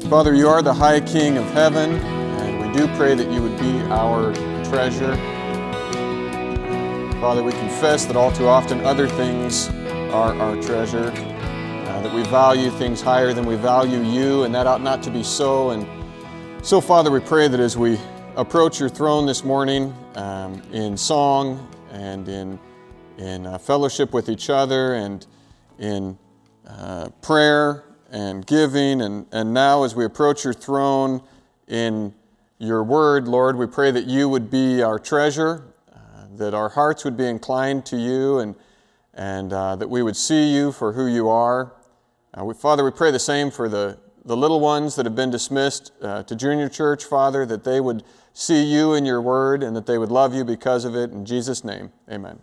Father, you are the high King of heaven, and we do pray that you would be our treasure. Father, we confess that all too often other things are our treasure, that we value things higher than we value you, and that ought not to be so. And so, Father, we pray that as we approach your throne this morning in song and in fellowship with each other and in prayer and giving, and now as we approach your throne in your word, Lord, we pray that you would be our treasure, that our hearts would be inclined to you, and that we would see you for who you are. Father, we pray the same for the little ones that have been dismissed to junior church, Father, that they would see you in your word and that they would love you because of it. In Jesus' name, amen.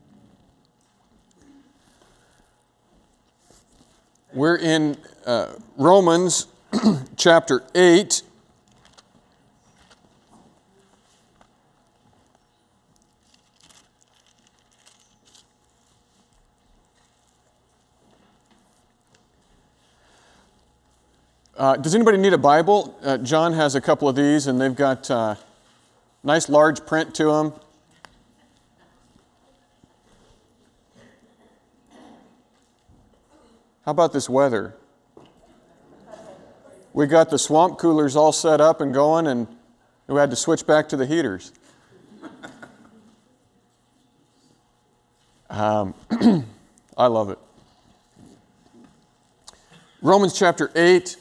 We're in Romans chapter 8. Does anybody need a Bible? John has a couple of these, and they've got nice large print to them. How about this weather? We got the swamp coolers all set up and going, and we had to switch back to the heaters. I love it. Romans chapter 8,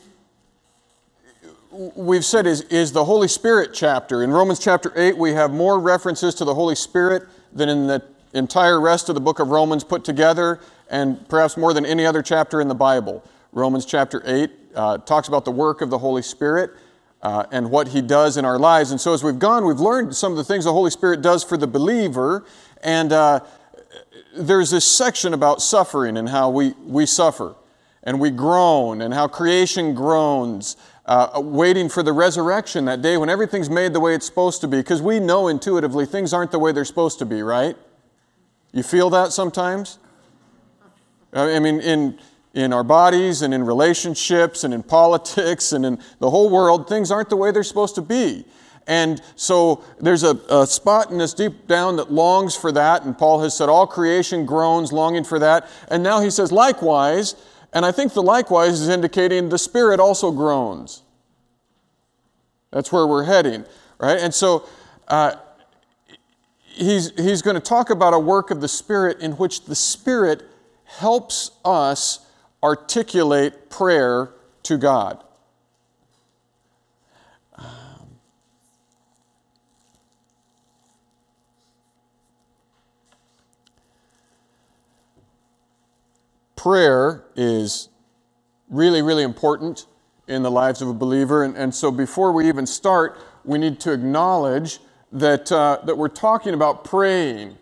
we've said is the Holy Spirit chapter. In Romans chapter 8, we have more references to the Holy Spirit than in the entire rest of the book of Romans put together, and perhaps more than any other chapter in the Bible. Romans chapter 8 talks about the work of the Holy Spirit and what He does in our lives. And so as we've gone, we've learned some of the things the Holy Spirit does for the believer. And there's this section about suffering and how we suffer and we groan and how creation groans, waiting for the resurrection, that day when everything's made the way it's supposed to be. Because we know intuitively things aren't the way they're supposed to be, right? You feel that sometimes? I mean, in our bodies and in relationships and in politics and in the whole world, things aren't the way they're supposed to be. And so there's a spot in us deep down that longs for that, and Paul has said all creation groans longing for that. And now he says likewise, and I think the likewise is indicating the Spirit also groans. That's where we're heading, right? And so he's going to talk about a work of the Spirit in which the Spirit helps us articulate prayer to God. Prayer is really, really important in the lives of a believer. And so before we even start, we need to acknowledge that we're talking about praying.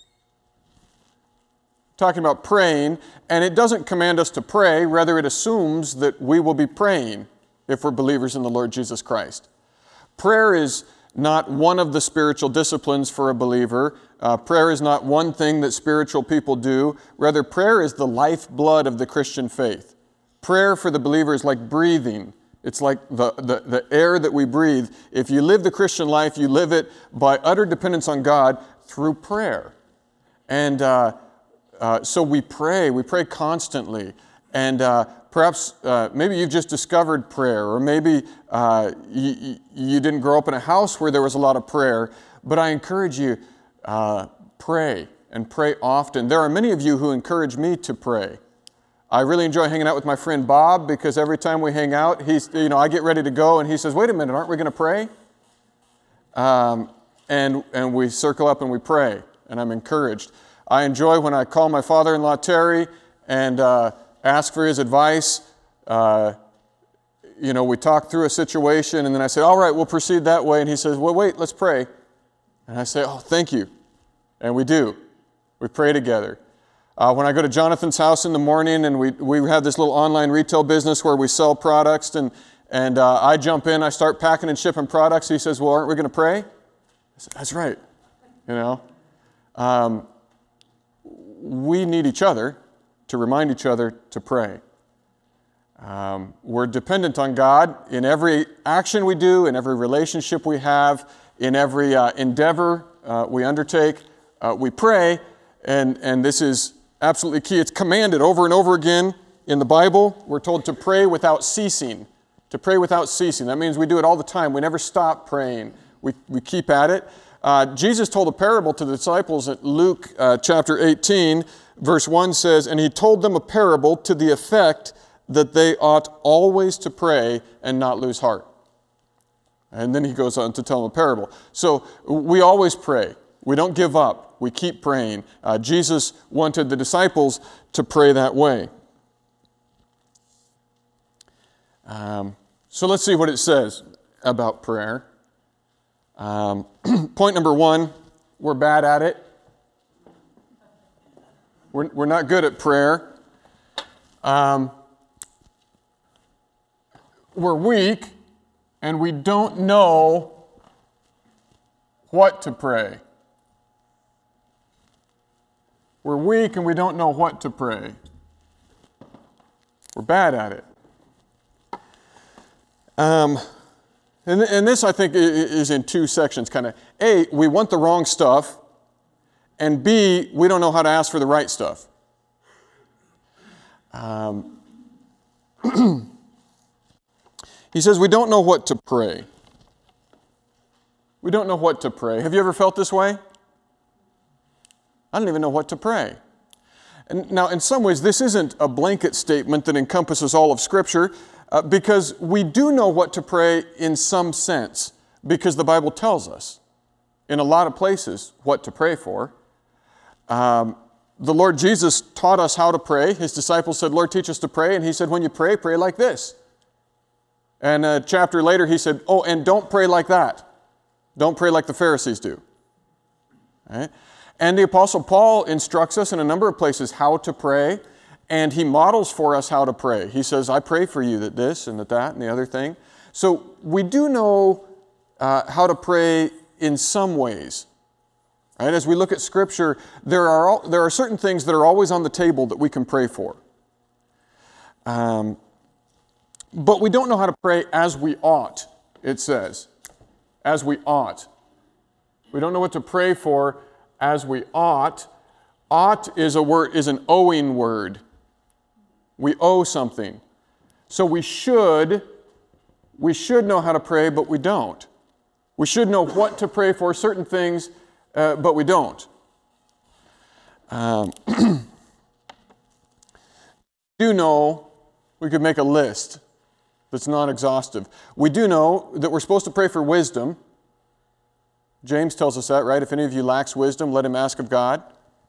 Talking about praying, and it doesn't command us to pray, rather it assumes that we will be praying if we're believers in the Lord Jesus Christ. Prayer is not one of the spiritual disciplines for a believer. Prayer is not one thing that spiritual people do. Rather, prayer is the lifeblood of the Christian faith. Prayer for the believer is like breathing. It's like the air that we breathe. If you live the Christian life, you live it by utter dependence on God through prayer. And so we pray constantly, and perhaps maybe you've just discovered prayer, or maybe you didn't grow up in a house where there was a lot of prayer, but I encourage you, pray, and pray often. There are many of you who encourage me to pray. I really enjoy hanging out with my friend Bob, because every time we hang out, I get ready to go, and he says, wait a minute, aren't we going to pray? And we circle up and we pray, and I'm encouraged. I enjoy when I call my father-in-law Terry and ask for his advice. We talk through a situation, and then I say, all right, we'll proceed that way. And he says, well, wait, let's pray. And I say, oh, thank you. And we do. We pray together. When I go to Jonathan's house in the morning, and we have this little online retail business where we sell products, and I jump in, I start packing and shipping products. He says, well, aren't we going to pray? I said, that's right. We need each other to remind each other to pray. We're dependent on God in every action we do, in every relationship we have, in every endeavor we undertake. We pray, and this is absolutely key. It's commanded over and over again in the Bible. We're told to pray without ceasing. To pray without ceasing. That means we do it all the time. We never stop praying. We keep at it. Jesus told a parable to the disciples at Luke chapter 18, verse 1 says, "And he told them a parable to the effect that they ought always to pray and not lose heart." And then he goes on to tell them a parable. So we always pray. We don't give up. We keep praying. Jesus wanted the disciples to pray that way. So let's see what it says about prayer. Point number one, we're bad at it. We're not good at prayer. We're weak, and we don't know what to pray. We're weak, and we don't know what to pray. We're bad at it. And this, I think, is in two sections, kind of. A, we want the wrong stuff, and B, we don't know how to ask for the right stuff. He says we don't know what to pray. We don't know what to pray. Have you ever felt this way? I don't even know what to pray. And now, in some ways, this isn't a blanket statement that encompasses all of Scripture, because we do know what to pray in some sense, because the Bible tells us in a lot of places what to pray for. The Lord Jesus taught us how to pray. His disciples said, "Lord, teach us to pray." And he said, "When you pray, pray like this." And a chapter later, he said, "Oh, and don't pray like that. Don't pray like the Pharisees do." Right? And the Apostle Paul instructs us in a number of places how to pray, and he models for us how to pray. He says, "I pray for you that this and that and the other thing." So we do know how to pray in some ways. Right? As we look at Scripture, there are certain things that are always on the table that we can pray for. But we don't know how to pray as we ought, it says. As we ought. We don't know what to pray for as we ought. Ought is an owing word. We owe something. So we should know how to pray, but we don't. We should know what to pray for certain things, but we don't. Do know, we could make a list that's not exhaustive. We do know that we're supposed to pray for wisdom. James tells us that, right? If any of you lacks wisdom, let him ask of God.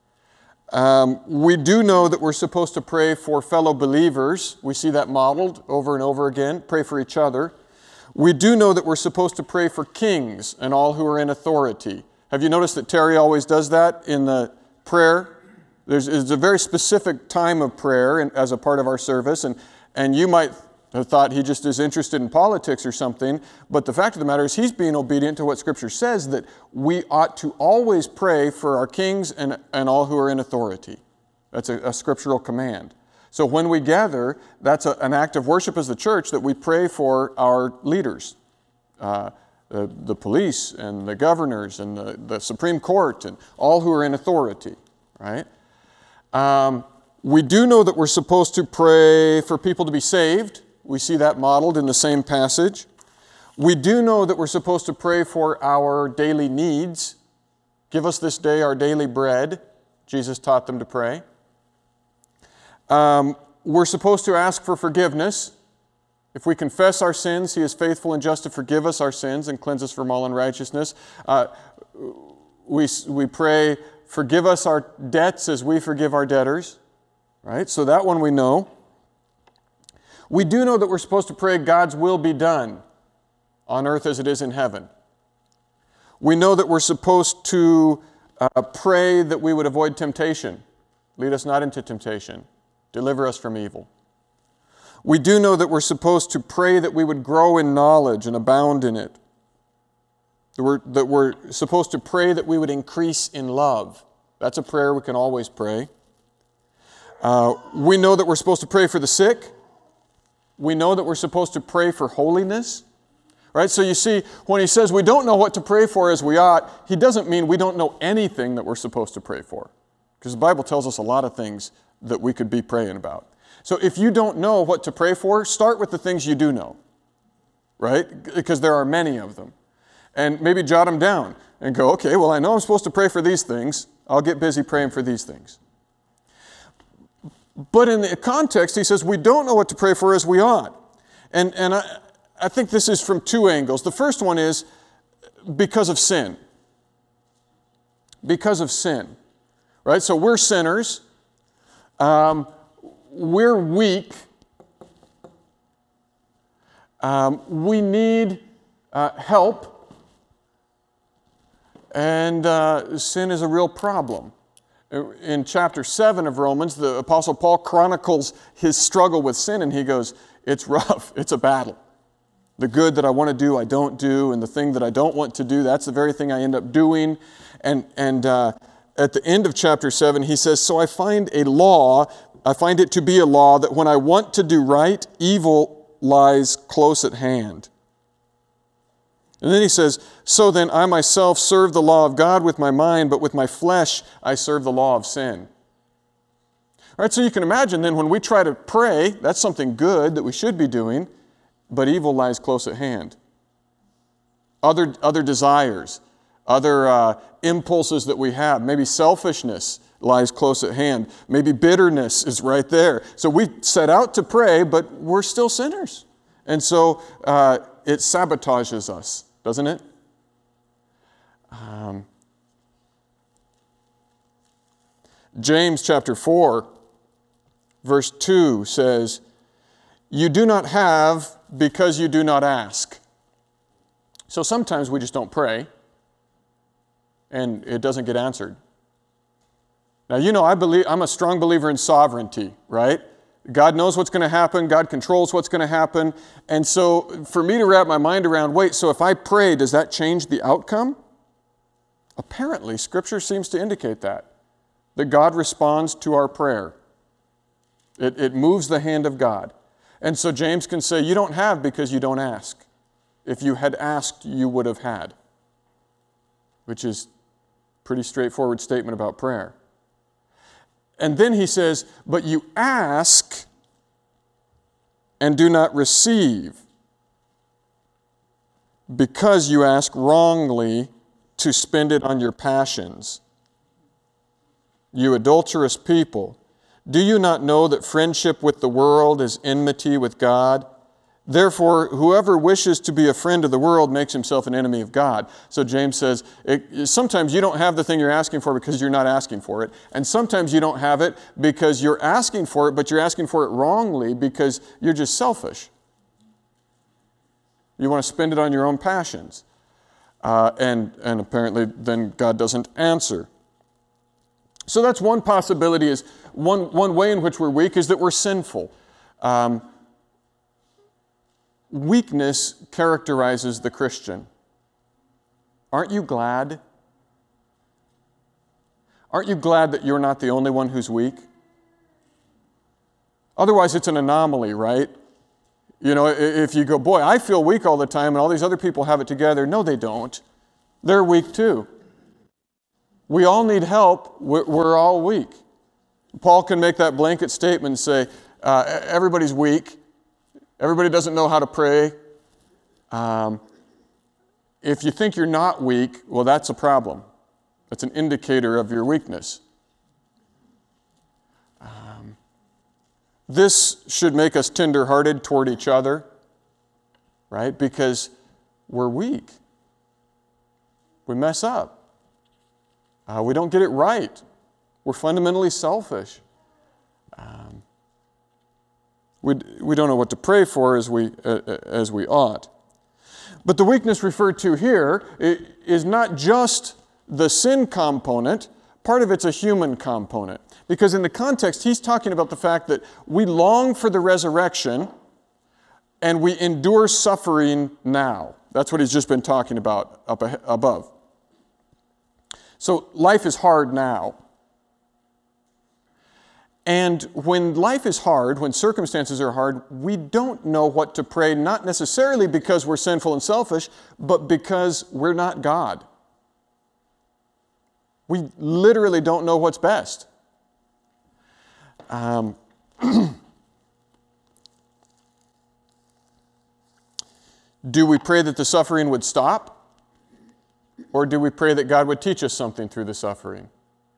We do know that we're supposed to pray for fellow believers. We see that modeled over and over again. Pray for each other. We do know that we're supposed to pray for kings and all who are in authority. Have you noticed that Terry always does that in the prayer? It's a very specific time of prayer as a part of our service, and you might have thought he just is interested in politics or something, but the fact of the matter is he's being obedient to what Scripture says, that we ought to always pray for our kings and all who are in authority. That's a scriptural command. So when we gather, that's an act of worship as the church, that we pray for our leaders, the police and the governors and the Supreme Court and all who are in authority, right? We do know that we're supposed to pray for people to be saved. We see that modeled in the same passage. We do know that we're supposed to pray for our daily needs. Give us this day our daily bread. Jesus taught them to pray. We're supposed to ask for forgiveness. If we confess our sins, He is faithful and just to forgive us our sins and cleanse us from all unrighteousness. We pray, forgive us our debts as we forgive our debtors. Right? So that one we know. We do know that we're supposed to pray God's will be done on earth as it is in heaven. We know that we're supposed to pray that we would avoid temptation. Lead us not into temptation. Deliver us from evil. We do know that we're supposed to pray that we would grow in knowledge and abound in it. That we're supposed to pray that we would increase in love. That's a prayer we can always pray. We know that we're supposed to pray for the sick. We know that we're supposed to pray for holiness. Right? So you see, when he says we don't know what to pray for as we ought, he doesn't mean we don't know anything that we're supposed to pray for. Because the Bible tells us a lot of things that we could be praying about. So if you don't know what to pray for, start with the things you do know. Right? Because there are many of them. And maybe jot them down and go, okay, well, I know I'm supposed to pray for these things. I'll get busy praying for these things. But in the context, he says we don't know what to pray for as we ought. And I think this is from two angles. The first one is because of sin. Because of sin. Right? So we're sinners. We're weak. We need help. And sin is a real problem. In chapter 7 of Romans, the Apostle Paul chronicles his struggle with sin, and he goes, it's rough, it's a battle. The good that I want to do, I don't do, and the thing that I don't want to do, that's the very thing I end up doing. And at the end of chapter 7, he says, so I find it to be a law that when I want to do right, evil lies close at hand. And then he says, so then I myself serve the law of God with my mind, but with my flesh I serve the law of sin. All right, so you can imagine then when we try to pray, that's something good that we should be doing, but evil lies close at hand. Other desires, other impulses that we have, maybe selfishness lies close at hand. Maybe bitterness is right there. So we set out to pray, but we're still sinners. And so it sabotages us, doesn't it? James chapter 4, verse 2 says, you do not have because you do not ask. So sometimes we just don't pray, and it doesn't get answered. Now, you know, I'm a strong believer in sovereignty, right? God knows what's going to happen. God controls what's going to happen. And so for me to wrap my mind around, wait, so if I pray, does that change the outcome? Apparently, Scripture seems to indicate that God responds to our prayer. It moves the hand of God. And so James can say, you don't have because you don't ask. If you had asked, you would have had. Which is a pretty straightforward statement about prayer. And then he says, but you ask and do not receive because you ask wrongly to spend it on your passions. You adulterous people, do you not know that friendship with the world is enmity with God? Therefore, whoever wishes to be a friend of the world makes himself an enemy of God. So James says, sometimes you don't have the thing you're asking for because you're not asking for it. And sometimes you don't have it because you're asking for it, but you're asking for it wrongly because you're just selfish. You want to spend it on your own passions. And apparently then God doesn't answer. So that's one possibility, is one way in which we're weak is that we're sinful. Weakness characterizes the Christian. Aren't you glad? Aren't you glad that you're not the only one who's weak? Otherwise, it's an anomaly, right? You know, if you go, boy, I feel weak all the time and all these other people have it together. No, they don't. They're weak too. We all need help. We're all weak. Paul can make that blanket statement and say, everybody's weak. Everybody doesn't know how to pray. If you think you're not weak, well, that's a problem. That's an indicator of your weakness. This should make us tender-hearted toward each other, right? Because we're weak. We mess up. We don't get it right. We're fundamentally selfish. We don't know what to pray for as we ought. But the weakness referred to here is not just the sin component. Part of it's a human component. Because in the context, he's talking about the fact that we long for the resurrection and we endure suffering now. That's what he's just been talking about up above. So life is hard now. And when life is hard, when circumstances are hard, we don't know what to pray, not necessarily because we're sinful and selfish, but because we're not God. We literally don't know what's best. Do we pray that the suffering would stop? Or do we pray that God would teach us something through the suffering?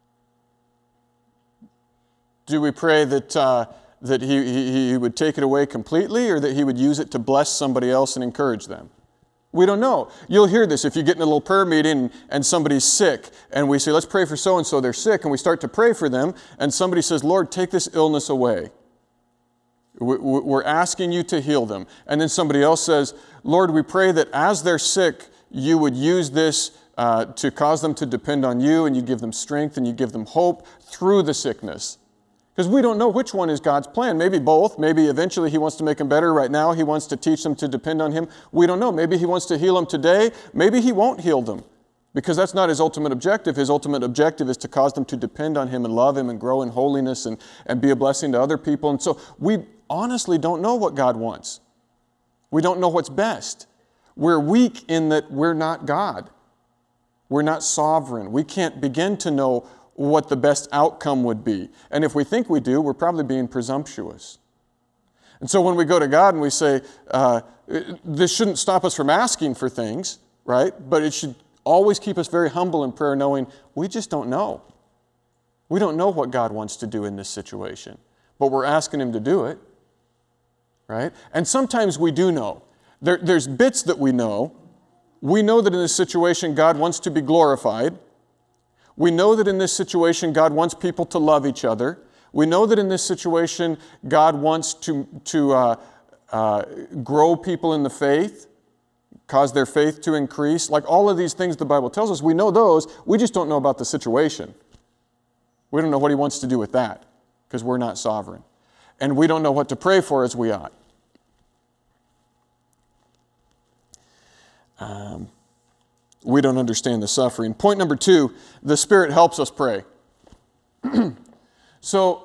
Do we pray that he would take it away completely, or that He would use it to bless somebody else and encourage them? We don't know. You'll hear this if you get in a little prayer meeting and somebody's sick, and we say, let's pray for so-and-so, they're sick, and we start to pray for them, and somebody says, Lord, take this illness away. We're asking you to heal them. And then somebody else says, Lord, we pray that as they're sick, you would use this to cause them to depend on you, and you give them strength and you give them hope through the sickness. Because we don't know which one is God's plan. Maybe both. Maybe eventually He wants to make them better. Right now He wants to teach them to depend on Him. We don't know. Maybe He wants to heal them today. Maybe He won't heal them. Because that's not His ultimate objective. His ultimate objective is to cause them to depend on Him and love Him and grow in holiness and be a blessing to other people. And so we honestly don't know what God wants. We don't know what's best. We're weak in that we're not God. We're not sovereign. We can't begin to know what the best outcome would be. And if we think we do, we're probably being presumptuous. And so when we go to God and we say, this shouldn't stop us from asking for things, right? But it should always keep us very humble in prayer, knowing we just don't know. We don't know what God wants to do in this situation, but we're asking Him to do it, right? And sometimes we do know. There's bits that we know. We know that in this situation God wants to be glorified. We know that in this situation God wants people to love each other. We know that in this situation God wants to grow people in the faith, cause their faith to increase. Like all of these things the Bible tells us, we know those. We just don't know about the situation. We don't know what He wants to do with that because we're not sovereign. And we don't know what to pray for as we ought. We don't understand the suffering. Point number 2, the Spirit helps us pray. So,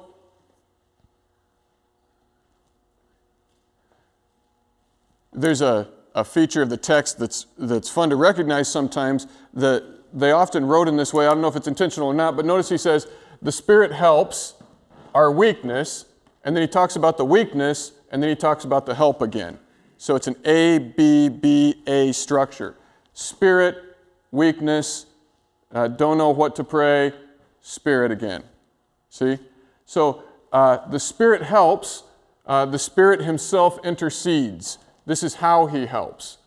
there's a feature of the text that's fun to recognize sometimes, that they often wrote in this way. I don't know if it's intentional or not, but notice he says, the Spirit helps our weakness, and then he talks about the weakness, and then he talks about the help again. So it's an A, B, B, A structure. Spirit, weakness, don't know what to pray, Spirit again. See? So the Spirit helps, the Spirit Himself intercedes. This is how He helps.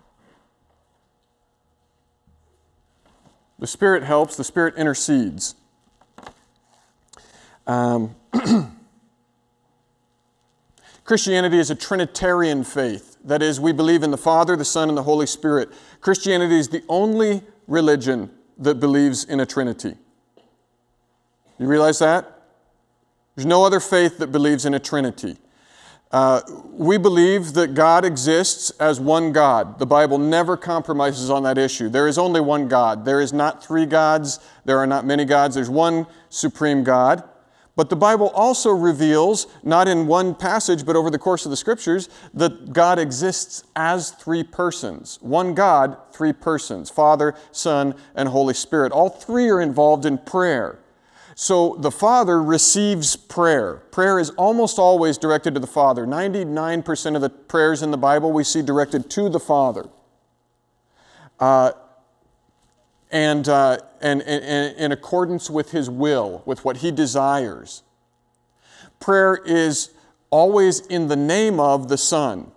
The Spirit helps, the Spirit intercedes. Christianity is a Trinitarian faith. That is, we believe in the Father, the Son, and the Holy Spirit. Christianity is the only religion that believes in a Trinity. You realize that? There's no other faith that believes in a Trinity. We believe that God exists as one God. The Bible never compromises on that issue. There is only one God. There is not three gods. There are not many gods. There's one supreme God. But the Bible also reveals, not in one passage, but over the course of the Scriptures, that God exists as three persons. One God, three persons, Father, Son, and Holy Spirit. All three are involved in prayer. So the Father receives prayer. Prayer is almost always directed to the Father. 99% of the prayers in the Bible we see directed to the Father. And in accordance with His will, with what He desires. Prayer is always in the name of the Son.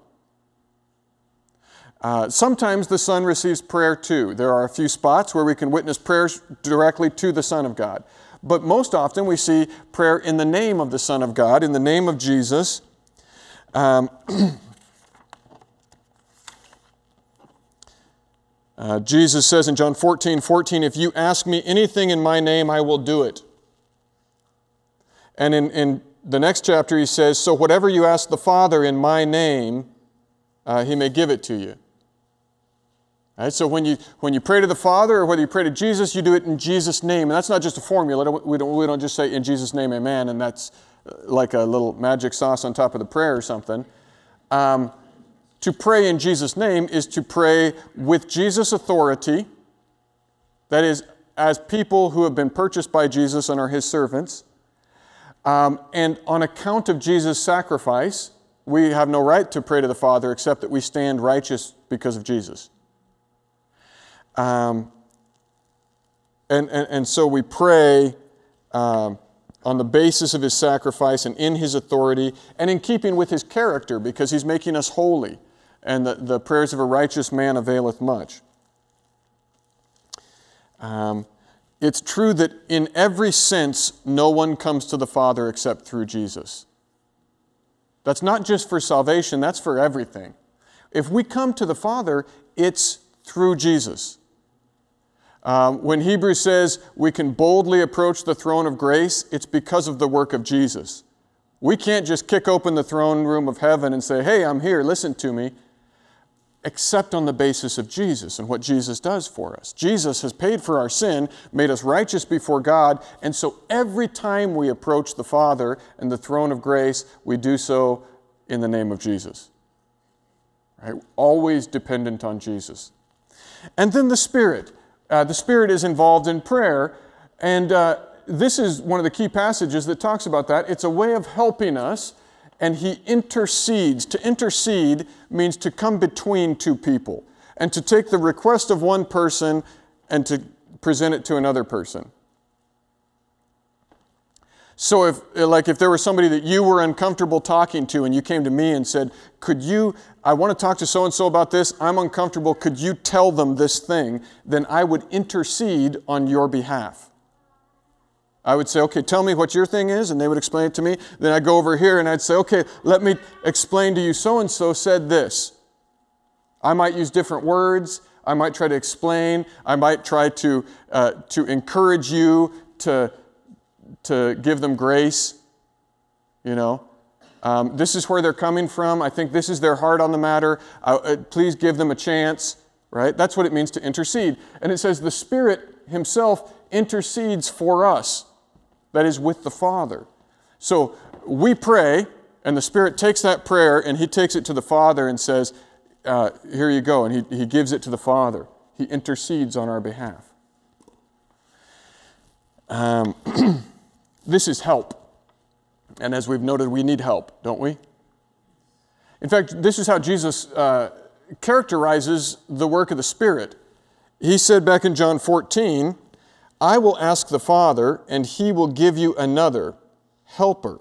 Sometimes the Son receives prayer too. There are a few spots where we can witness prayers directly to the Son of God. But most often we see prayer in the name of the Son of God, in the name of Jesus. Jesus says in John 14:14, if you ask me anything in my name, I will do it. And in the next chapter he says, so whatever you ask the Father in my name, He may give it to you. Right? So when you pray to the Father or whether you pray to Jesus, you do it in Jesus' name. And that's not just a formula. We don't just say in Jesus' name, amen, and that's like a little magic sauce on top of the prayer or something. To pray in Jesus' name is to pray with Jesus' authority, that is, as people who have been purchased by Jesus and are His servants. And on account of Jesus' sacrifice, we have no right to pray to the Father except that we stand righteous because of Jesus. And so we pray on the basis of His sacrifice and in His authority and in keeping with His character because He's making us holy. And the prayers of a righteous man availeth much. It's true that in every sense, no one comes to the Father except through Jesus. That's not just for salvation, that's for everything. If we come to the Father, it's through Jesus. When Hebrews says we can boldly approach the throne of grace, it's because of the work of Jesus. We can't just kick open the throne room of heaven and say, hey, I'm here, listen to me, except on the basis of Jesus and what Jesus does for us. Jesus has paid for our sin, made us righteous before God, and so every time we approach the Father and the throne of grace, we do so in the name of Jesus. Right? Always dependent on Jesus. And then the Spirit. The Spirit is involved in prayer, and this is one of the key passages that talks about that. It's a way of helping us, and He intercedes. To intercede means to come between two people, and to take the request of one person and to present it to another person. So if there was somebody that you were uncomfortable talking to and you came to me and said, I want to talk to so-and-so about this, I'm uncomfortable, could you tell them this thing? Then I would intercede on your behalf. I would say, okay, tell me what your thing is, and they would explain it to me. Then I'd go over here and I'd say, okay, let me explain to you, so-and-so said this. I might use different words. I might try to explain. I might try to encourage you to give them grace. This is where they're coming from. I think this is their heart on the matter. Please give them a chance, right? That's what it means to intercede. And it says the Spirit Himself intercedes for us. That is with the Father. So we pray, and the Spirit takes that prayer and He takes it to the Father and says, here you go. And He gives it to the Father. He intercedes on our behalf. This is help. And as we've noted, we need help, don't we? In fact, this is how Jesus characterizes the work of the Spirit. He said back in John 14, I will ask the Father, and He will give you another helper,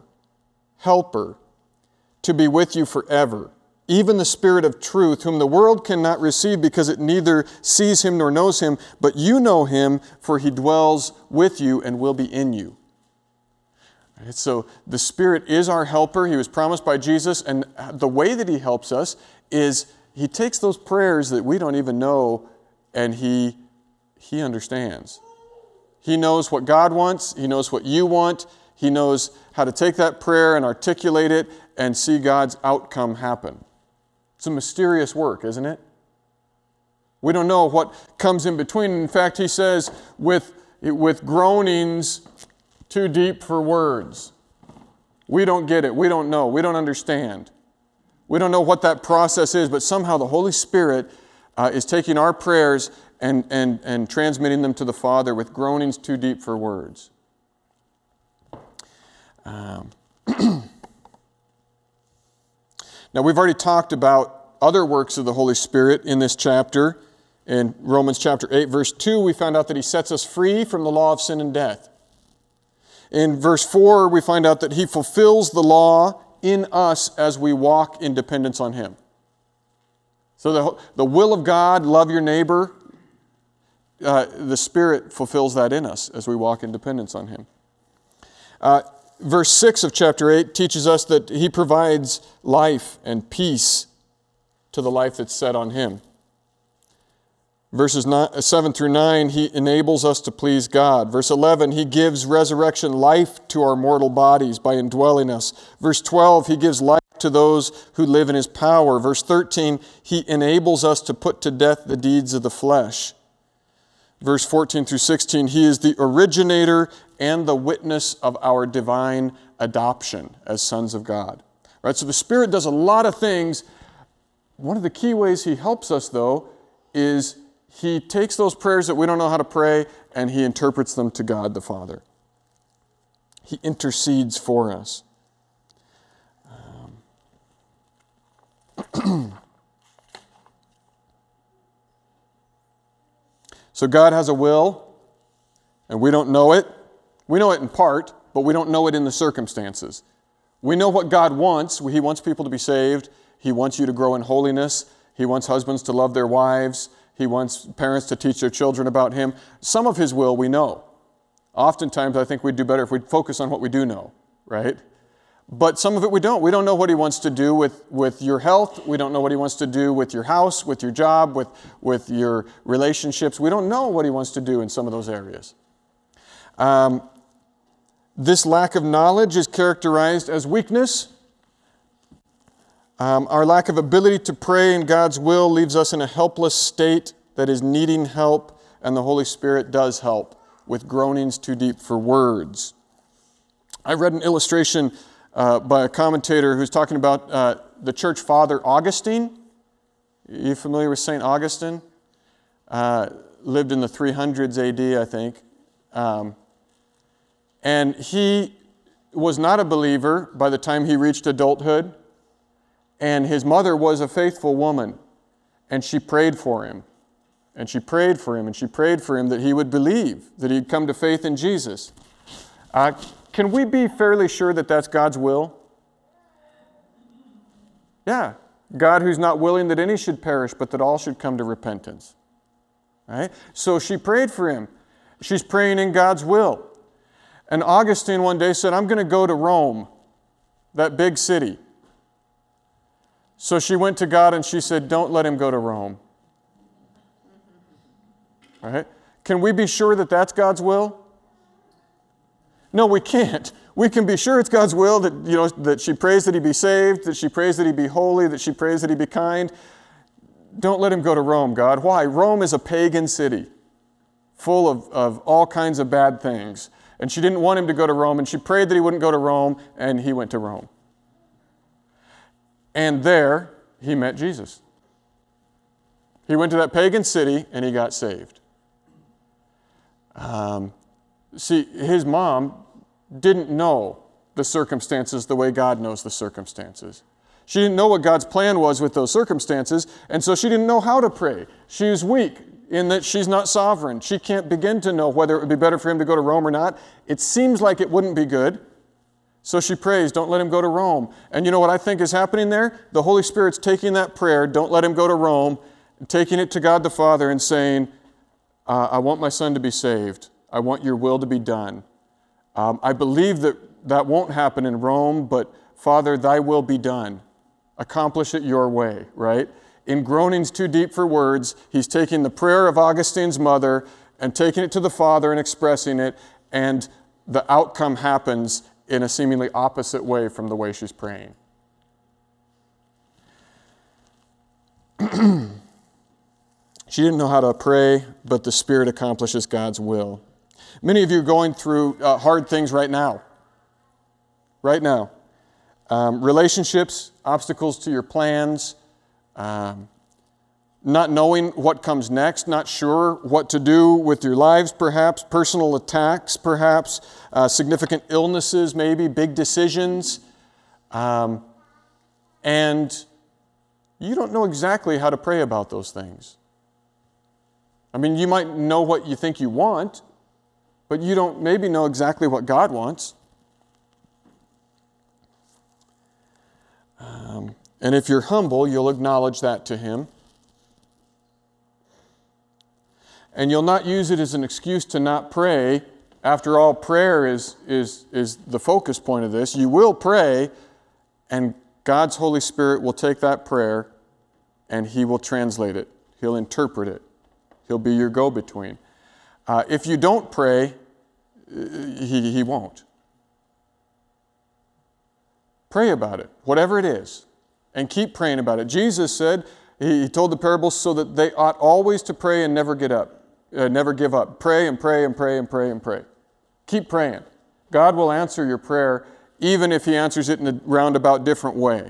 to be with you forever, even the Spirit of truth, whom the world cannot receive because it neither sees Him nor knows Him, but you know Him, for He dwells with you and will be in you. Right, so the Spirit is our helper. He was promised by Jesus, and the way that He helps us is He takes those prayers that we don't even know, and He understands. He knows what God wants. He knows what you want. He knows how to take that prayer and articulate it and see God's outcome happen. It's a mysterious work, isn't it? We don't know what comes in between. In fact, He says, with groanings too deep for words. We don't get it. We don't know. We don't understand. We don't know what that process is, but somehow the Holy Spirit is taking our prayers and transmitting them to the Father with groanings too deep for words. Now, we've already talked about other works of the Holy Spirit in this chapter. In Romans chapter 8, verse 2, we found out that He sets us free from the law of sin and death. In verse 4, we find out that He fulfills the law in us as we walk in dependence on Him. So the will of God, love your neighbor, the Spirit fulfills that in us as we walk in dependence on Him. Verse 6 of chapter 8 teaches us that He provides life and peace to the life that's set on Him. Verses 7 through 9, He enables us to please God. Verse 11, He gives resurrection life to our mortal bodies by indwelling us. Verse 12, He gives life to those who live in his power. Verse 13, he enables us to put to death the deeds of the flesh. Verse 14 through 16, he is the originator and the witness of our divine adoption as sons of God. Right? So the Spirit does a lot of things. One of the key ways he helps us, though, is he takes those prayers that we don't know how to pray and he interprets them to God the Father. He intercedes for us. So God has a will, and we don't know it. We know it in part, but we don't know it in the circumstances. We know what God wants. He wants people to be saved. He wants you to grow in holiness. He wants husbands to love their wives. He wants parents to teach their children about Him. Some of His will we know. Oftentimes, I think we'd do better if we'd focus on what we do know, right? But some of it we don't. We don't know what He wants to do with your health. We don't know what He wants to do with your house, with your job, with your relationships. We don't know what He wants to do in some of those areas. This lack of knowledge is characterized as weakness. Our lack of ability to pray in God's will leaves us in a helpless state that is needing help, and the Holy Spirit does help with groanings too deep for words. I read an illustration by a commentator who's talking about the church father Augustine. Are you familiar with St. Augustine? Lived in the 300s AD, I think. And he was not a believer by the time he reached adulthood. And his mother was a faithful woman. And she prayed for him. And she prayed for him. And she prayed for him that he would believe, that he'd come to faith in Jesus. Can we be fairly sure that that's God's will? Yeah. God who's not willing that any should perish, but that all should come to repentance. Right? So she prayed for him. She's praying in God's will. And Augustine one day said, I'm going to go to Rome, that big city. So she went to God and she said, don't let him go to Rome. All right? Can we be sure that that's God's will? No, we can't. We can be sure it's God's will that she prays that he be saved, that she prays that he be holy, that she prays that he be kind. Don't let him go to Rome, God. Why? Rome is a pagan city full of all kinds of bad things. And she didn't want him to go to Rome, and she prayed that he wouldn't go to Rome, and he went to Rome. And there, he met Jesus. He went to that pagan city, and he got saved. See, his mom didn't know the circumstances the way God knows the circumstances. She didn't know what God's plan was with those circumstances, and so she didn't know how to pray. She was weak in that she's not sovereign. She can't begin to know whether it would be better for him to go to Rome or not. It seems like it wouldn't be good. So she prays, don't let him go to Rome. And you know what I think is happening there? The Holy Spirit's taking that prayer, don't let him go to Rome, and taking it to God the Father and saying, I want my son to be saved. I want your will to be done. I believe that won't happen in Rome, but Father, thy will be done. Accomplish it your way, right? In groanings too deep for words, he's taking the prayer of Augustine's mother and taking it to the Father and expressing it, and the outcome happens in a seemingly opposite way from the way she's praying. She didn't know how to pray, but the Spirit accomplishes God's will. Many of you are going through hard things right now. Right now. Relationships, obstacles to your plans, not knowing what comes next, not sure what to do with your lives perhaps, personal attacks perhaps, significant illnesses maybe, big decisions. And you don't know exactly how to pray about those things. I mean, you might know what you think you want, but you don't maybe know exactly what God wants. And if you're humble, you'll acknowledge that to Him. And you'll not use it as an excuse to not pray. After all, prayer is the focus point of this. You will pray, and God's Holy Spirit will take that prayer and He will translate it. He'll interpret it. He'll be your go-between. If you don't pray, He won't. Pray about it, whatever it is, and keep praying about it. Jesus said, he told the parables so that they ought always to pray and never give up. Pray and pray and pray and pray and pray. Keep praying. God will answer your prayer even if he answers it in a roundabout different way.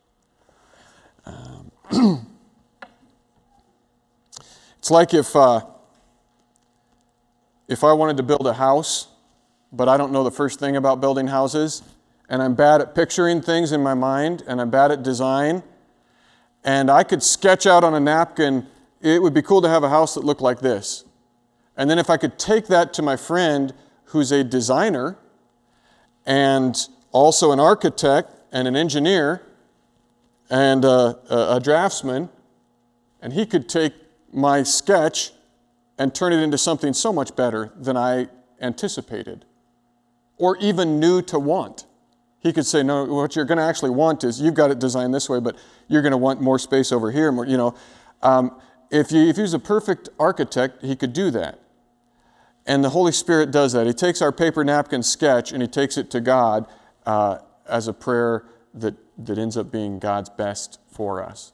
It's like if I wanted to build a house, but I don't know the first thing about building houses, and I'm bad at picturing things in my mind, and I'm bad at design, and I could sketch out on a napkin, it would be cool to have a house that looked like this. And then if I could take that to my friend who's a designer and also an architect and an engineer and a draftsman, and he could take my sketch and turn it into something so much better than I anticipated or even knew to want. He could say, no, what you're going to actually want is, you've got it designed this way, but you're going to want more space over here. More, if he was a perfect architect, he could do that. And the Holy Spirit does that. He takes our paper napkin sketch and he takes it to God as a prayer that ends up being God's best for us.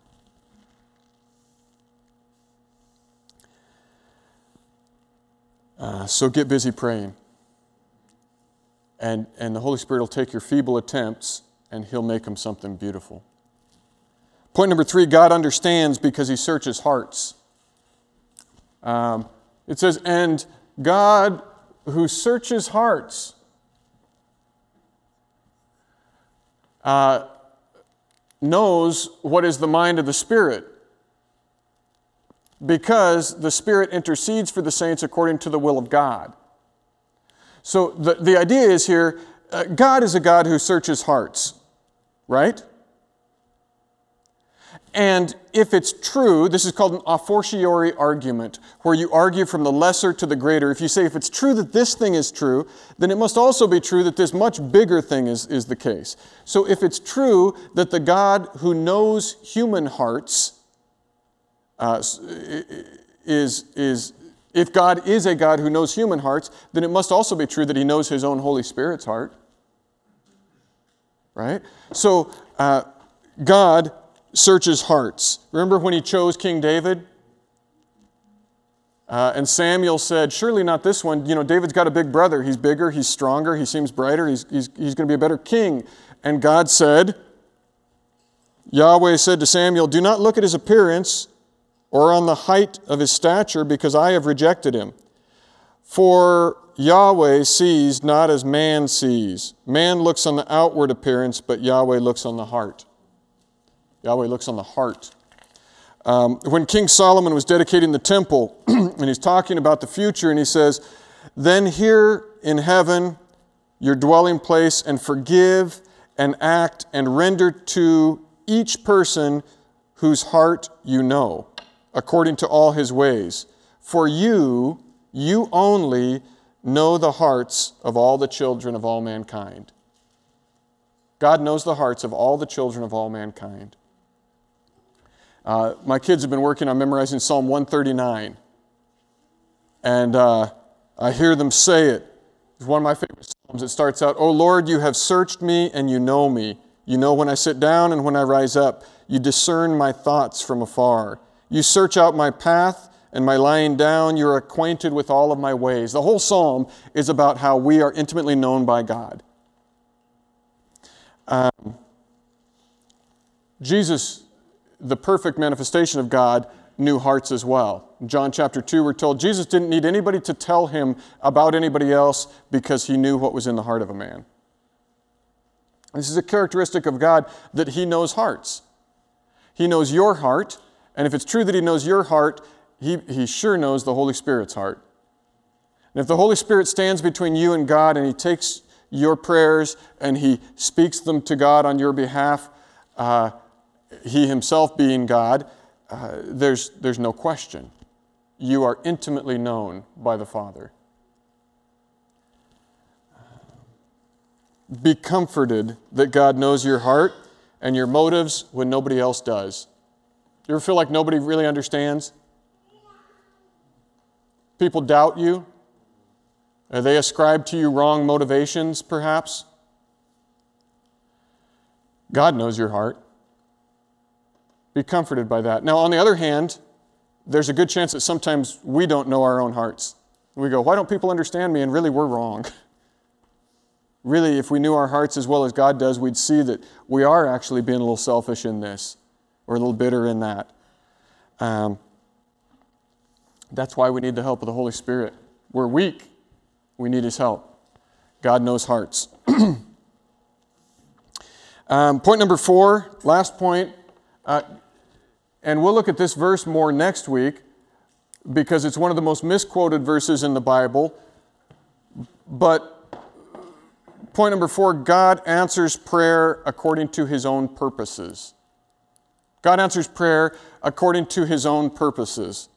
So get busy praying. And the Holy Spirit will take your feeble attempts and he'll make them something beautiful. Point number 3, God understands because he searches hearts. It says, and God who searches hearts knows what is the mind of the Spirit, because the Spirit intercedes for the saints according to the will of God. So the idea is here, God is a God who searches hearts, right? And if it's true, this is called an a fortiori argument, where you argue from the lesser to the greater. If you say, if it's true that this thing is true, then it must also be true that this much bigger thing is the case. So if it's true that the God who knows human hearts if God is a God who knows human hearts, then it must also be true that he knows his own Holy Spirit's heart. Right? So God searches hearts. Remember when he chose King David? And Samuel said, surely not this one. You know, David's got a big brother. He's bigger, he's stronger, he seems brighter, he's going to be a better king. And God said, Yahweh said to Samuel, do not look at his appearance or on the height of his stature, because I have rejected him. For Yahweh sees not as man sees. Man looks on the outward appearance, but Yahweh looks on the heart. Yahweh looks on the heart. When King Solomon was dedicating the temple, and he's talking about the future, and he says, then here in heaven, your dwelling place, and forgive and act and render to each person whose heart you know, according to all his ways. For you only know the hearts of all the children of all mankind. God knows the hearts of all the children of all mankind. My kids have been working on memorizing Psalm 139. And I hear them say it. It's one of my favorite Psalms. It starts out, O Lord, you have searched me and you know me. You know when I sit down and when I rise up. You discern my thoughts from afar. You search out my path and my lying down. You're acquainted with all of my ways. The whole psalm is about how we are intimately known by God. Jesus, the perfect manifestation of God, knew hearts as well. In John chapter 2, we're told Jesus didn't need anybody to tell him about anybody else because he knew what was in the heart of a man. This is a characteristic of God, that he knows hearts. He knows your heart. And if it's true that he knows your heart, he sure knows the Holy Spirit's heart. And if the Holy Spirit stands between you and God and he takes your prayers and he speaks them to God on your behalf, he himself being God, there's no question. You are intimately known by the Father. Be comforted that God knows your heart and your motives when nobody else does. You ever feel like nobody really understands? People doubt you? They ascribe to you wrong motivations, perhaps? God knows your heart. Be comforted by that. Now, on the other hand, there's a good chance that sometimes we don't know our own hearts. We go, why don't people understand me? And really, we're wrong. Really, if we knew our hearts as well as God does, we'd see that we are actually being a little selfish in this, or a little bitter in that. That's why we need the help of the Holy Spirit. We're weak. We need His help. God knows hearts. Point number 4, last point, and we'll look at this verse more next week because it's one of the most misquoted verses in the Bible. But point number 4, God answers prayer according to His own purposes. God answers prayer according to His own purposes.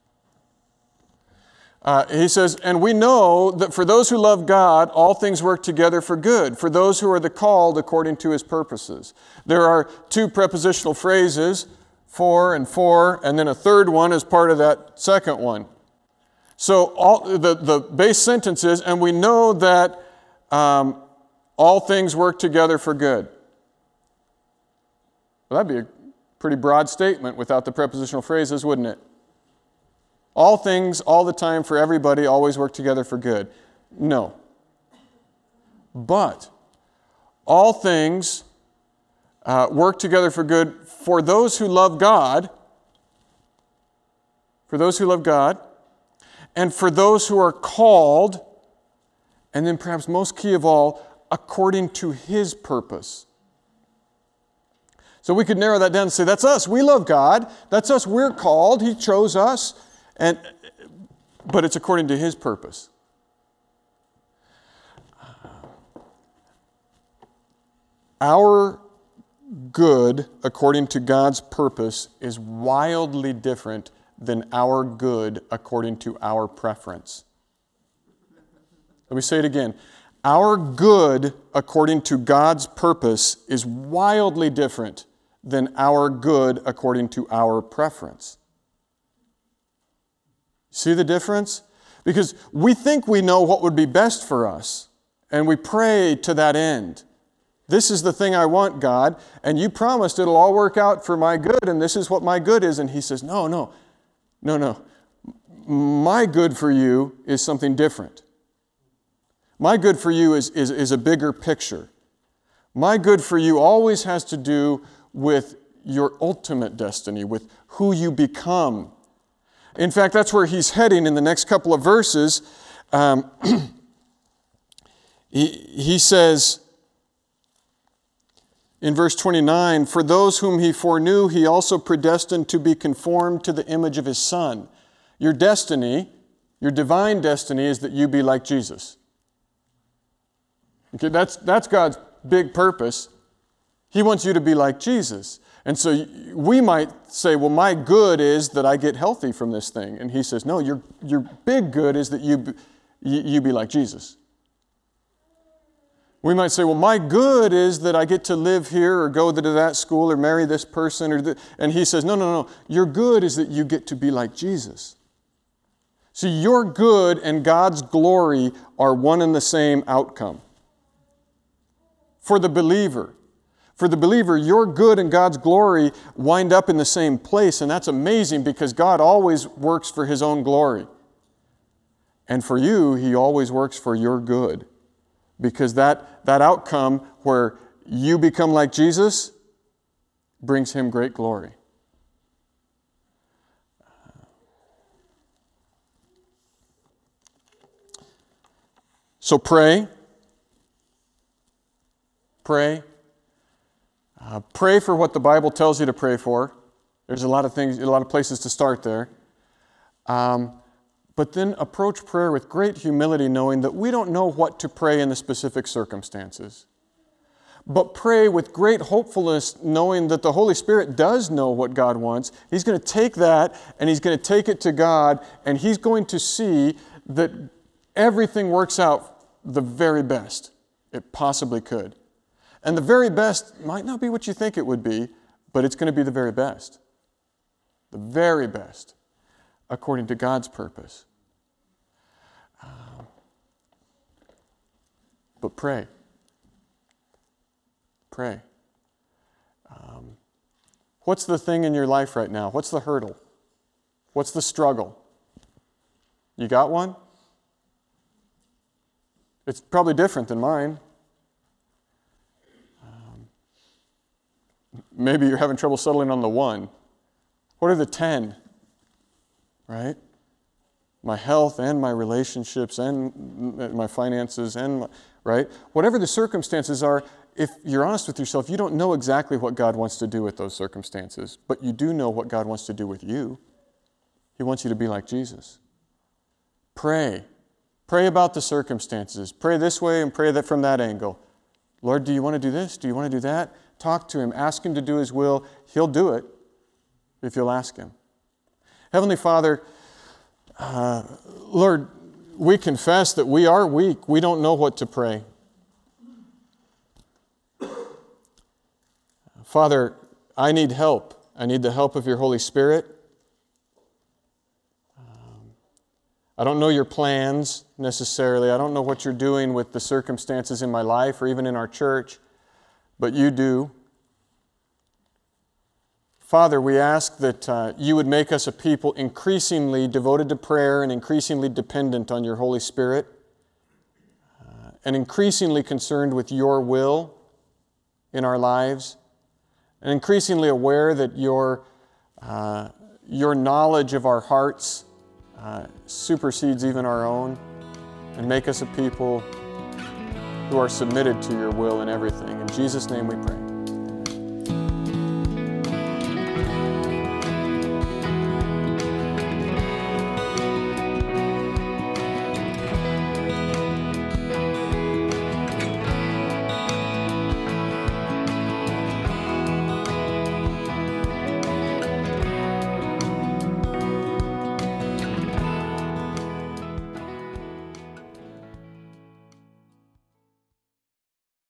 He says, and we know that for those who love God, all things work together for good, for those who are the called according to His purposes. There are 2 prepositional phrases, for, and then a third one as part of that second one. So the base sentence is, and we know that all things work together for good. Well, that'd be a pretty broad statement without the prepositional phrases, wouldn't it? All things, all the time, for everybody, always work together for good. No. But all things work together for good for those who love God, and for those who are called, and then perhaps most key of all, according to His purpose. So we could narrow that down and say, that's us. We love God. That's us. We're called. He chose us. But it's according to His purpose. Our good, according to God's purpose, is wildly different than our good according to our preference. Let me say it again. Our good, according to God's purpose, is wildly different than our good according to our preference. See the difference? Because we think we know what would be best for us, and we pray to that end. This is the thing I want, God, and you promised it'll all work out for my good, and this is what my good is. And He says, no. My good for you is something different. My good for you is a bigger picture. My good for you always has to do with your ultimate destiny, with who you become. In fact, that's where he's heading in the next couple of verses. He says in verse 29, for those whom He foreknew, He also predestined to be conformed to the image of His Son. Your destiny, your divine destiny, is that you be like Jesus. Okay, that's God's big purpose. He wants you to be like Jesus. And so we might say, well, my good is that I get healthy from this thing. And He says, no, your big good is that you be like Jesus. We might say, well, my good is that I get to live here or go to that school or marry this person. And He says, no. Your good is that you get to be like Jesus. See, your good and God's glory are one and the same outcome. For the believer, your good and God's glory wind up in the same place, and that's amazing because God always works for His own glory. And for you, He always works for your good, because that outcome where you become like Jesus brings Him great glory. So pray. Pray for what the Bible tells you to pray for. There's a lot of places to start there. But then approach prayer with great humility, knowing that we don't know what to pray in the specific circumstances. But pray with great hopefulness, knowing that the Holy Spirit does know what God wants. He's going to take that and He's going to take it to God, and He's going to see that everything works out the very best it possibly could. And the very best might not be what you think it would be, but it's going to be the very best. The very best, according to God's purpose. But pray. Pray. What's the thing in your life right now? What's the hurdle? What's the struggle? You got one? It's probably different than mine. Maybe you're having trouble settling on the one. What are the 10? Right? My health and my relationships and my finances right? Whatever the circumstances are, if you're honest with yourself, you don't know exactly what God wants to do with those circumstances, but you do know what God wants to do with you. He wants you to be like Jesus. Pray. Pray about the circumstances. Pray this way and pray that from that angle. Lord, do you want to do this? Do you want to do that? Talk to Him. Ask Him to do His will. He'll do it if you'll ask Him. Heavenly Father, Lord, we confess that we are weak. We don't know what to pray. Father, I need help. I need the help of your Holy Spirit. I don't know your plans necessarily. I don't know what you're doing with the circumstances in my life or even in our church, but you do. Father, we ask that you would make us a people increasingly devoted to prayer and increasingly dependent on your Holy Spirit and increasingly concerned with your will in our lives and increasingly aware that your knowledge of our hearts supersedes even our own, and make us a people who are submitted to your will in everything. In Jesus' name we pray.